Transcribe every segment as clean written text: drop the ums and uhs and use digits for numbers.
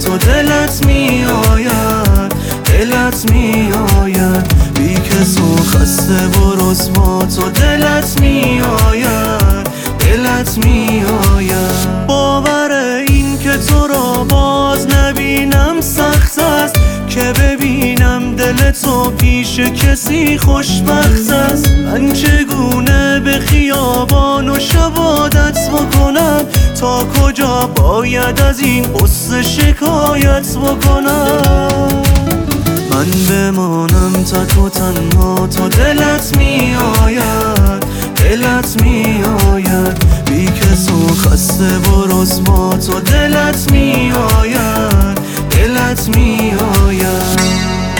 تو دلت می آید، دلت می آید، بی کس و خسته و رسوا تو دلت می آید، دلت می آید. باور این که تو را باز نبینم سخت است، که ببینم دل تو پیش کسی خوشبخت است. من چگونه به خیابان و شب عادت بکنم، تا کجا باید از این غصه شکایت بکنم. من بمانم تک و تنها تو دلت می آید، دلت می آید، بی کس و خسته و رسوا تو دلت می آید، دلت می آید.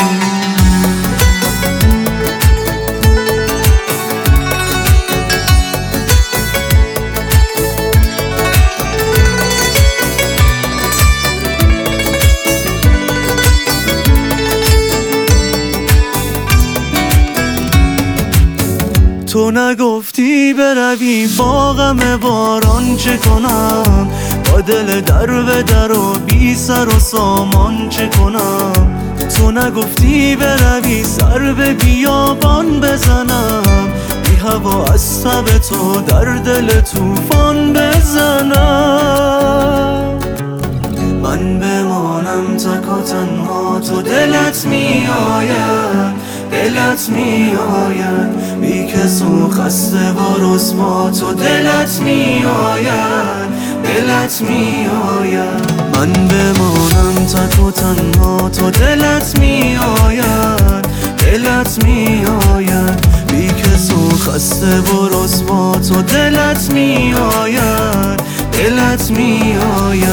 تو نگفتی بروی با غم باران چه کنم، با دل در به در و بی سر و سامان چه کنم. تو نگفتی بروی سر به بیابان بزنم، بی هوا از تب تو در دل طوفان بزنم. من بمانم تک و تنها تو دلت می آید، دلت می آید، بی کس و خسته و رسوا تو دلت می آید، دلت می آید. من بمانم تک و تنها تو دلت می آید، دلت می آید، بی کس و خسته و رسوا تو دلت می آید، دلت می آید.